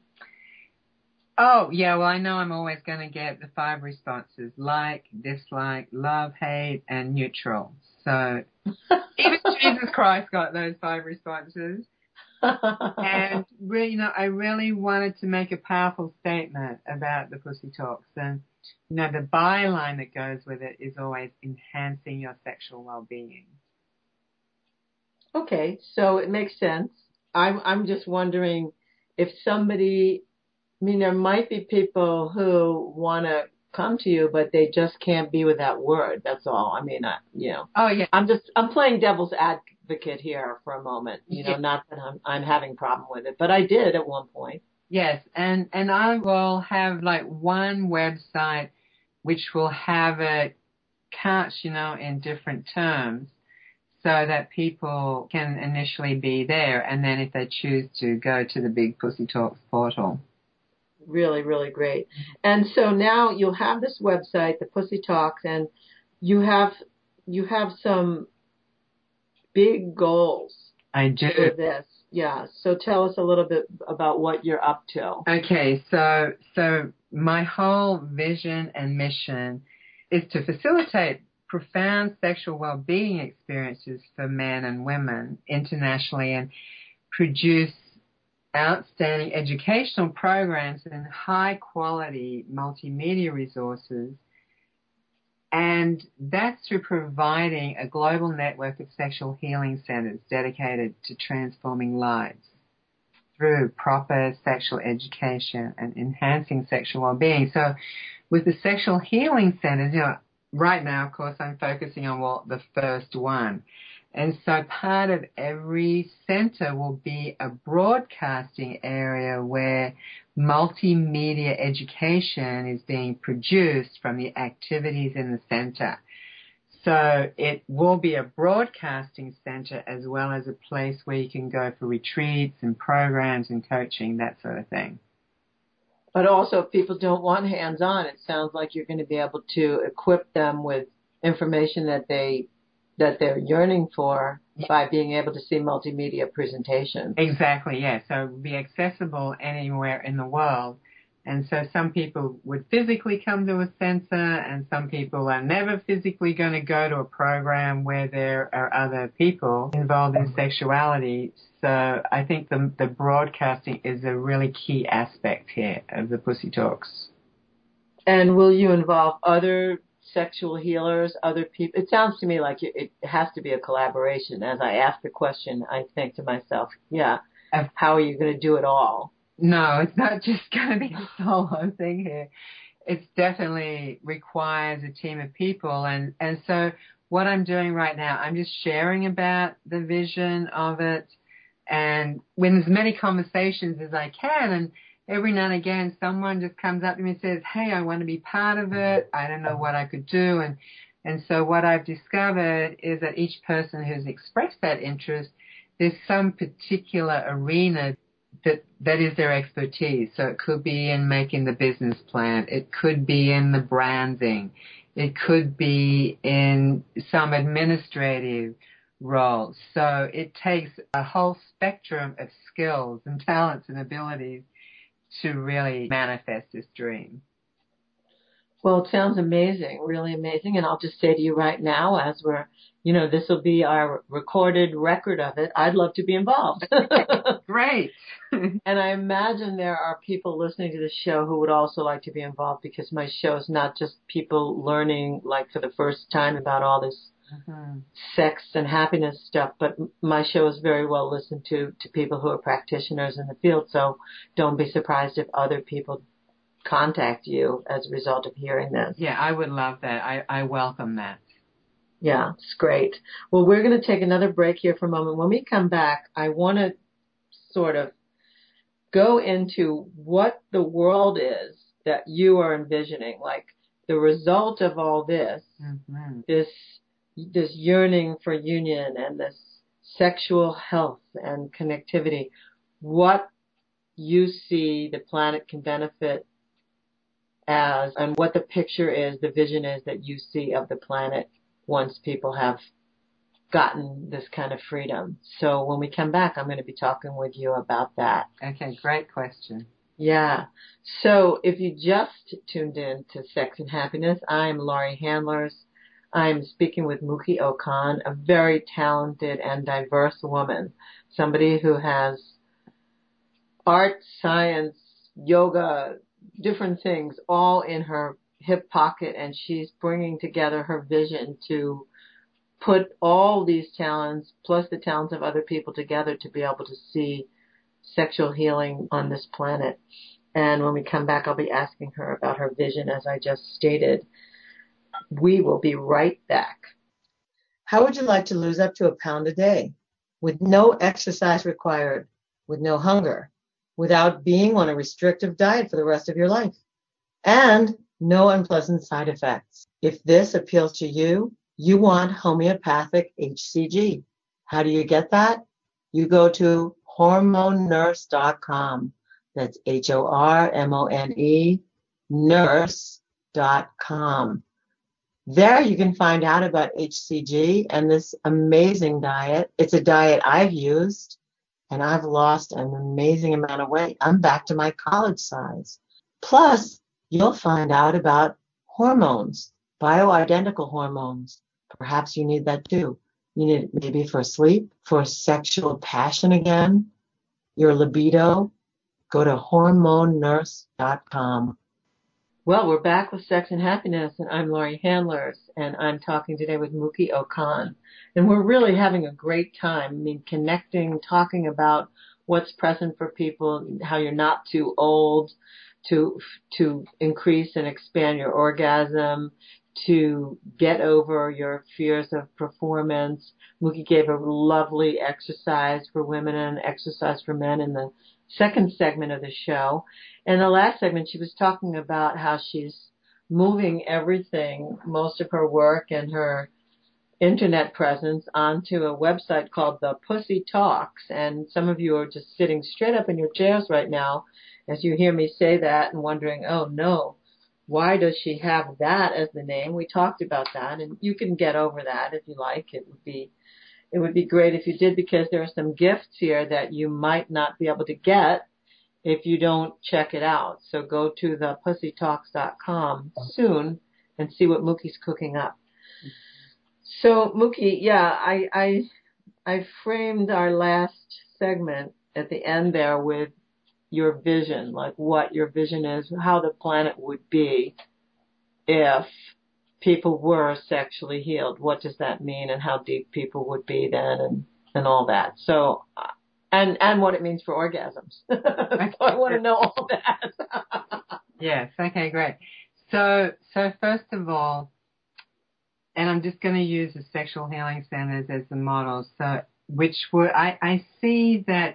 Oh, yeah, well, I know I'm always going to get the five responses, like, dislike, love, hate, and neutral. So even Jesus Christ got those five responses. And, really, you know, I really wanted to make a powerful statement about the Pussy Talks. And, you know, the byline that goes with it is always enhancing your sexual well-being. Okay, so it makes sense. I'm, I'm just wondering if somebody... I mean, there might be people who want to come to you, but they just can't be with that word. That's all. I mean, I, you know. Oh, yeah. I'm just, I'm playing devil's advocate here for a moment. You know, yeah. Not that I'm, I'm having a problem with it, but I did at one point. Yes, and, and I will have like one website which will have it couched, you know, in different terms so that people can initially be there, and then if they choose to, go to the Big Pussy Talks portal. Really, really great. And so now you'll have this website, the Pussy Talks, and you have you have some big goals. I do. For this. Yeah. So tell us a little bit about what you're up to. Okay. So so my whole vision and mission is to facilitate profound sexual well-being experiences for men and women internationally and produce outstanding educational programs and high-quality multimedia resources. And that's through providing a global network of sexual healing centers dedicated to transforming lives through proper sexual education and enhancing sexual well-being. So with the sexual healing centers, you know, right now, of course, I'm focusing on well, the first one. And so part of every center will be a broadcasting area where multimedia education is being produced from the activities in the center. So it will be a broadcasting center as well as a place where you can go for retreats and programs and coaching, that sort of thing. But also, if people don't want hands-on, it sounds like you're going to be able to equip them with information that they that they're yearning for by being able to see multimedia presentations. Exactly, yes. So it will be accessible anywhere in the world. And so some people would physically come to a center, and some people are never physically going to go to a program where there are other people involved in sexuality. So I think the, the broadcasting is a really key aspect here of the Pussy Talks. And will you involve other sexual healers, other people? It sounds to me like it has to be a collaboration. As I ask the question, I think to myself, yeah, how are you going to do it all? No, it's not just going to be a solo thing here. It definitely requires a team of people. And, and so what I'm doing right now, I'm just sharing about the vision of it and with as many conversations as I can. And every now and again, someone just comes up to me and says, hey, I want to be part of it. I don't know what I could do. And, and so what I've discovered is that each person who's expressed that interest, there's some particular arena that that is their expertise. So it could be in making the business plan. It could be in the branding. It could be in some administrative role. So it takes a whole spectrum of skills and talents and abilities to really manifest this dream. Well, it sounds amazing, really amazing. And I'll just say to you right now, as we're, you know, this will be our recorded record of it, I'd love to be involved. Great. And I imagine there are people listening to this show who would also like to be involved, because my show is not just people learning, like, for the first time about all this mm-hmm. sex and happiness stuff, but my show is very well listened to to people who are practitioners in the field. So don't be surprised if other people contact you as a result of hearing this. Yeah, I would love that. I, I welcome that. Yeah, it's great. Well, we're going to take another break here for a moment. When we come back, I want to sort of go into what the world is that you are envisioning, like the result of all this, mm-hmm. this this yearning for union and this sexual health and connectivity, what you see the planet can benefit as, and what the picture is, the vision is that you see of the planet once people have gotten this kind of freedom. So when we come back, I'm going to be talking with you about that. Okay, great question. Yeah. So if you just tuned in to Sex and Happiness, I'm Laurie Handlers. I'm speaking with Muki Okan, a very talented and diverse woman, somebody who has art, science, yoga, different things all in her hip pocket, and she's bringing together her vision to put all these talents plus the talents of other people together to be able to see sexual healing on this planet. And when we come back, I'll be asking her about her vision, as I just stated. We will be right back. How would you like to lose up to a pound a day with no exercise required, with no hunger, without being on a restrictive diet for the rest of your life, and no unpleasant side effects? If this appeals to you, you want homeopathic H C G. How do you get that? You go to hormone nurse dot com. That's H O R M O N E, nurse dot com. There you can find out about H C G and this amazing diet. It's a diet I've used, and I've lost an amazing amount of weight. I'm back to my college size. Plus, you'll find out about hormones, bioidentical hormones. Perhaps you need that too. You need it maybe for sleep, for sexual passion again, your libido, go to hormone nurse dot com. Well, we're back with Sex and Happiness, and I'm Laurie Handlers, and I'm talking today with Mookie Okan. And we're really having a great time. I mean, connecting, talking about what's present for people, how you're not too old to to increase and expand your orgasm, to get over your fears of performance. Mookie gave a lovely exercise for women and an exercise for men in the second segment of the show. And the last segment, she was talking about how she's moving everything, most of her work and her internet presence, onto a website called The Pussy Talks. And some of you are just sitting straight up in your chairs right now as you hear me say that and wondering, oh no, why does she have that as the name? We talked about that, and you can get over that if you like. It would be It would be great if you did, because there are some gifts here that you might not be able to get if you don't check it out. So go to the pussy talks dot com soon and see what Mookie's cooking up. So Mookie, yeah, I, I, I framed our last segment at the end there with your vision, like what your vision is, how the planet would be if people were sexually healed. What does that mean, and how deep people would be then, and, and all that. So, and and what it means for orgasms. So I want to know all that. Yes. Okay. Great. So, so first of all, and I'm just going to use the sexual healing centers as the model. So, which would I I see that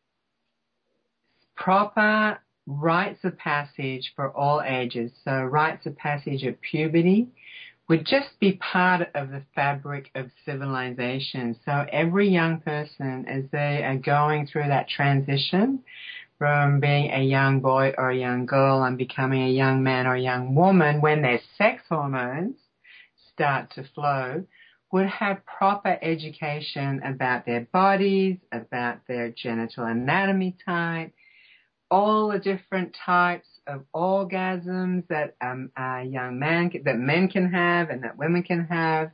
proper rites of passage for all ages. So, rites of passage at puberty would just be part of the fabric of civilization. So every young person, as they are going through that transition from being a young boy or a young girl and becoming a young man or a young woman, when their sex hormones start to flow, would have proper education about their bodies, about their genital anatomy type, all the different types of orgasms that um, a young man, that men can have and that women can have,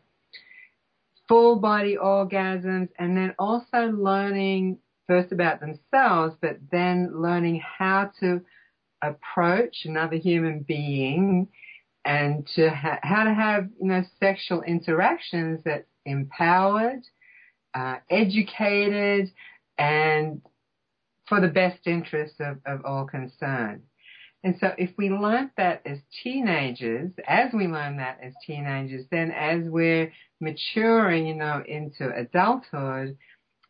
full body orgasms, and then also learning first about themselves, but then learning how to approach another human being and to ha- how to have, you know, sexual interactions that's empowered, uh, educated, and for the best interest of, of all concerned. And so if we learn that as teenagers, as we learn that as teenagers, then as we're maturing, you know, into adulthood,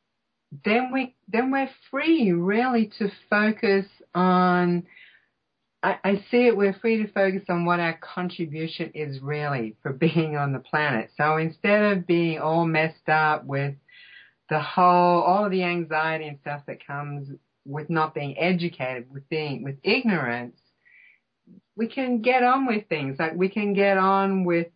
then we, then we're free really to focus on, I, I see it, we're free to focus on what our contribution is really for being on the planet. So instead of being all messed up with the whole, all of the anxiety and stuff that comes with not being educated, with being, with ignorance, we can get on with things. Like we can get on with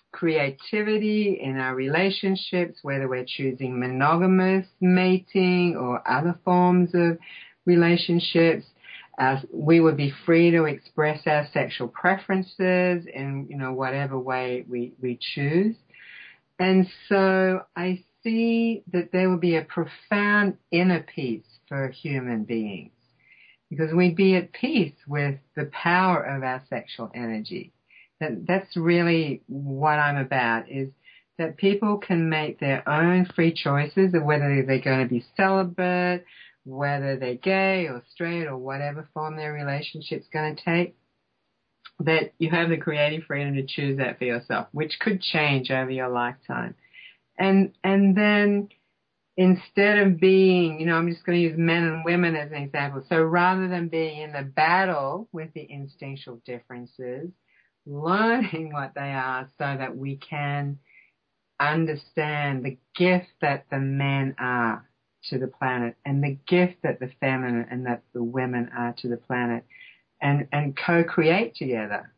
creativity in our relationships, whether we're choosing monogamous mating or other forms of relationships. Uh, we would be free to express our sexual preferences in, you know, whatever way we, we choose. And so I see that there would be a profound inner peace for human beings, because we'd be at peace with the power of our sexual energy. That, that's really what I'm about, is that people can make their own free choices of whether they're going to be celibate, whether they're gay or straight or whatever form their relationship's going to take, that you have the creative freedom to choose that for yourself, which could change over your lifetime. And, and then instead of being, you know, I'm just going to use men and women as an example. So rather than being in the battle with the instinctual differences, learning what they are so that we can understand the gift that the men are to the planet and the gift that the feminine and that the women are to the planet, and, and co-create together.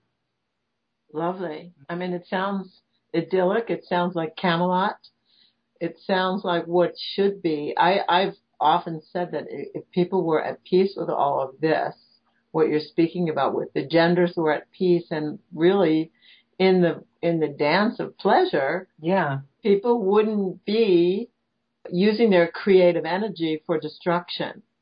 Lovely. I mean, it sounds idyllic. It sounds like Camelot. It sounds like what should be. I, I've often said that if people were at peace with all of this, what you're speaking about, with the genders were at peace and really in the in the dance of pleasure, yeah, people wouldn't be using their creative energy for destruction.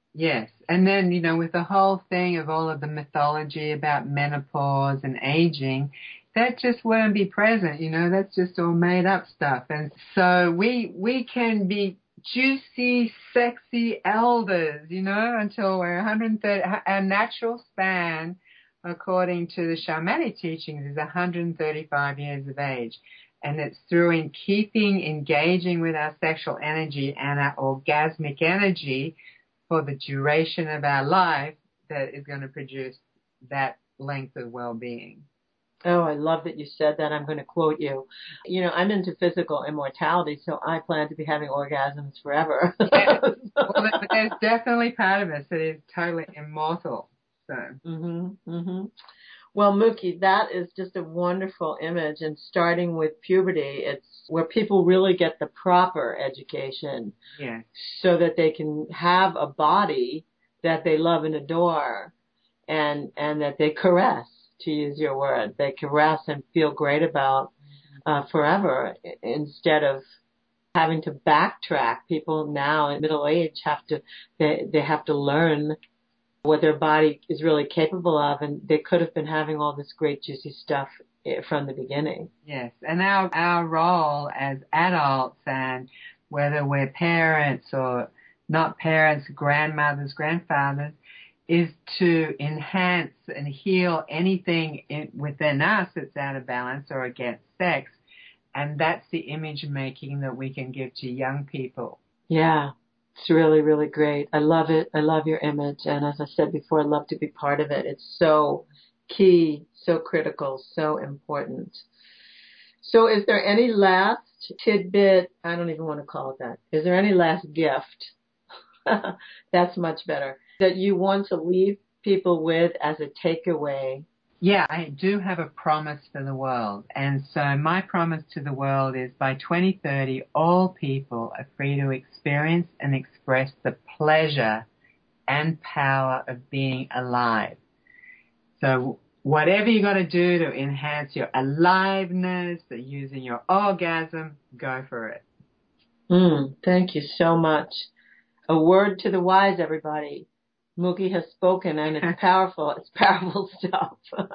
Yes. And then, you know, with the whole thing of all of the mythology about menopause and aging, that just won't be present, you know, that's just all made up stuff. And so we we can be juicy, sexy elders, you know, until we're one hundred thirty. Our natural span, according to the shamanic teachings, is one hundred thirty-five years of age. And it's through in keeping, engaging with our sexual energy and our orgasmic energy for the duration of our life that is going to produce that length of well-being. Oh, I love that you said that. I'm going to quote you. You know, I'm into physical immortality, so I plan to be having orgasms forever. Yeah. Well, there's definitely part of us that is totally immortal. So. Mm-hmm, mm-hmm. Well, Mookie, that is just a wonderful image. And starting with puberty, it's where people really get the proper education, yeah, so that they can have a body that they love and adore, and and that they caress, to use your word. They caress and feel great about uh, forever, instead of having to backtrack. People now in middle age have to, they, they have to learn what their body is really capable of, and they could have been having all this great juicy stuff from the beginning. Yes, and our, our role as adults, and whether we're parents or not parents, grandmothers, grandfathers, is to enhance and heal anything in, within us that's out of balance or against sex. And that's the image making that we can give to young people. Yeah, it's really, really great. I love it. I love your image. And as I said before, I'd love to be part of it. It's so key, so critical, so important. So is there any last tidbit? I don't even want to call it that. Is there any last gift? That's much better. That you want to leave people with as a takeaway? Yeah, I do have a promise for the world. And so my promise to the world is by twenty thirty, all people are free to experience and express the pleasure and power of being alive. So whatever you got to do to enhance your aliveness, using your orgasm, go for it. Mm, thank you so much. A word to the wise, everybody. Mookie has spoken, and it's powerful. It's powerful stuff.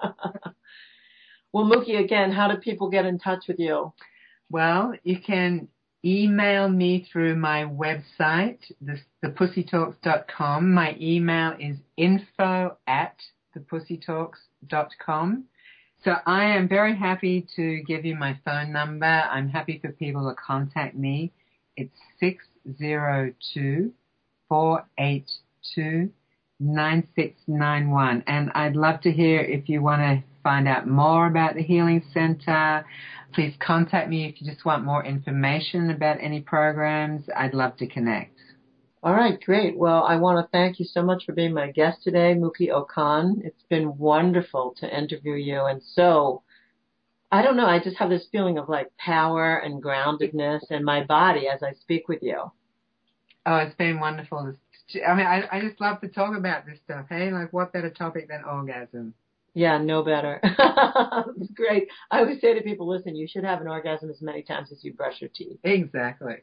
Well, Mookie, again, how do people get in touch with you? Well, you can email me through my website, the, the pussy talks dot com. My email is info at the pussy talks dot com. So I am very happy to give you my phone number. I'm happy for people to contact me. It's six zero two, four eight two, nine six nine one. And I'd love to hear if you want to find out more about the Healing Center. Please contact me if you just want more information about any programs. I'd love to connect. All right, great. Well, I want to thank you so much for being my guest today, Mookie Okon. It's been wonderful to interview you. And so, I don't know, I just have this feeling of like power and groundedness in my body as I speak with you. Oh, it's been wonderful. I mean, I, I just love to talk about this stuff, hey? Like, what better topic than orgasm? Yeah, no better. It's great. I always say to people, listen, you should have an orgasm as many times as you brush your teeth. Exactly.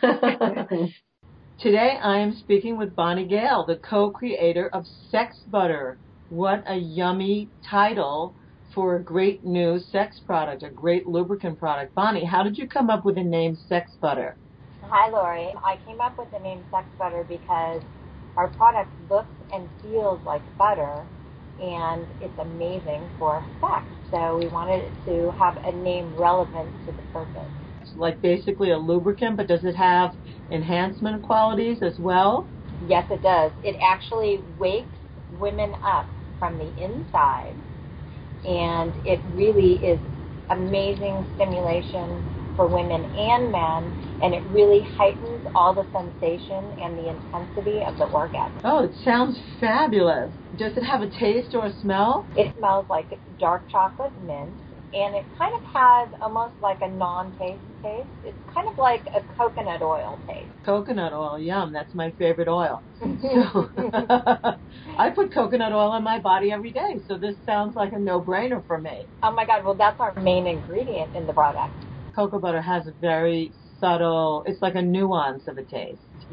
Today I am speaking with Bonnie Gale, the co-creator of Sex Butter. What a yummy title for a great new sex product, a great lubricant product. Bonnie, how did you come up with the name Sex Butter? Hi, Lori. I came up with the name Sex Butter because our product looks and feels like butter, and it's amazing for sex. So we wanted it to have a name relevant to the purpose. It's like basically a lubricant, but does it have enhancement qualities as well? Yes, it does. It actually wakes women up from the inside, and it really is amazing stimulation for women and men. And it really heightens all the sensation and the intensity of the orgasm. Oh, it sounds fabulous. Does it have a taste or a smell? It smells like dark chocolate mint, and it kind of has almost like a non-taste taste. It's kind of like a coconut oil taste. Coconut oil, yum. That's my favorite oil. So, I put coconut oil on my body every day, so this sounds like a no-brainer for me. Oh, my God. Well, that's our main ingredient in the product. Cocoa butter has a very subtle, it's like a nuance of a taste. Yes.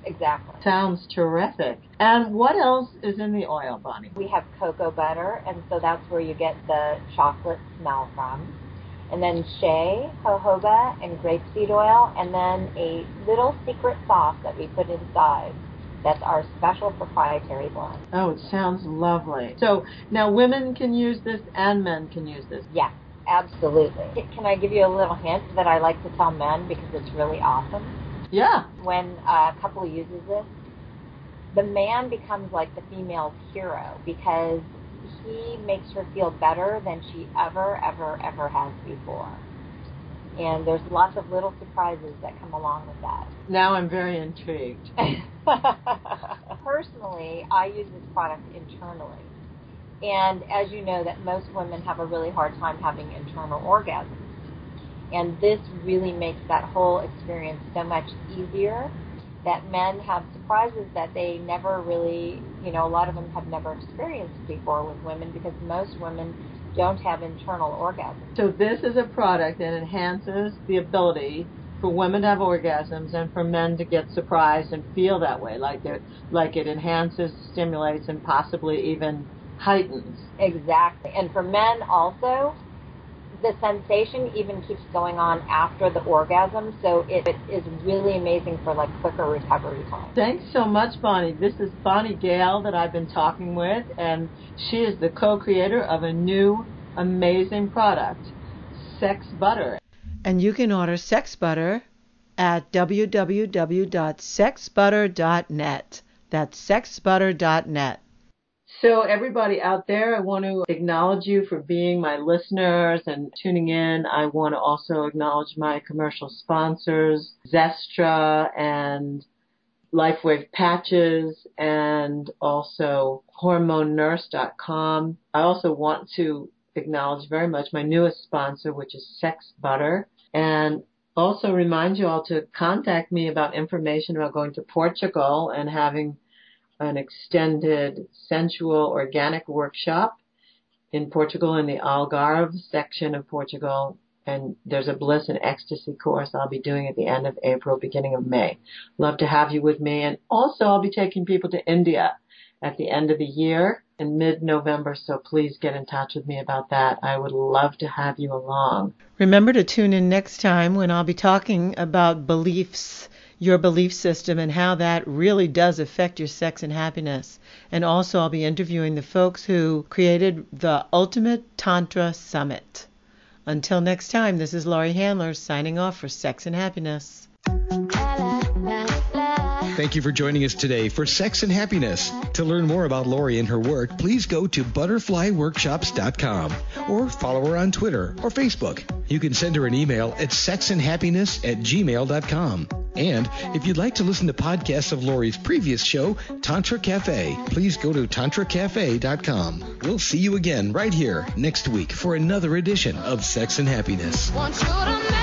exactly. Sounds terrific. And what else is in the oil, Bonnie? We have cocoa butter, and so that's where you get the chocolate smell from. And then shea, jojoba, and grapeseed oil, and then a little secret sauce that we put inside. That's our special proprietary blend. Oh, it sounds lovely. So now women can use this and men can use this. Yes, absolutely. Can I give you a little hint that I like to tell men because it's really awesome? Yeah. When a couple uses this, the man becomes like the female's hero because he makes her feel better than she ever, ever, ever has before. And there's lots of little surprises that come along with that. Now I'm very intrigued. Personally, I use this product internally. And as you know, that most women have a really hard time having internal orgasms. And this really makes that whole experience so much easier, that men have surprises that they never really, you know, a lot of them have never experienced before with women because most women don't have internal orgasms. So this is a product that enhances the ability for women to have orgasms and for men to get surprised and feel that way, like it, like it enhances, stimulates, and possibly even heightens. Exactly. And for men also, the sensation even keeps going on after the orgasm, so it, it is really amazing for like quicker recovery time. Thanks so much, Bonnie. This is Bonnie Gale that I've been talking with, and she is the co-creator of a new amazing product, Sex Butter. And you can order Sex Butter at w w w dot sex butter dot net. That's sex butter dot net. So everybody out there, I want to acknowledge you for being my listeners and tuning in. I want to also acknowledge my commercial sponsors, Zestra and LifeWave Patches, and also hormone nurse dot com. I also want to acknowledge very much my newest sponsor, which is Sex Butter, and also remind you all to contact me about information about going to Portugal and having an extended sensual organic workshop in Portugal in the Algarve section of Portugal. And there's a Bliss and Ecstasy course I'll be doing at the end of April, beginning of May. Love to have you with me. And also I'll be taking people to India at the end of the year in mid-November, so please get in touch with me about that. I would love to have you along. Remember to tune in next time when I'll be talking about beliefs, your belief system, and how that really does affect your sex and happiness. And also I'll be interviewing the folks who created the Ultimate Tantra Summit. Until next time, this is Laurie Handler signing off for Sex and Happiness. Thank you for joining us today for Sex and Happiness. To learn more about Laurie and her work, please go to butterfly workshops dot com or follow her on Twitter or Facebook. You can send her an email at sex and happiness at gmail dot com. And if you'd like to listen to podcasts of Laurie's previous show, Tantra Cafe, please go to tantra cafe dot com. We'll see you again right here next week for another edition of Sex and Happiness. Want you to make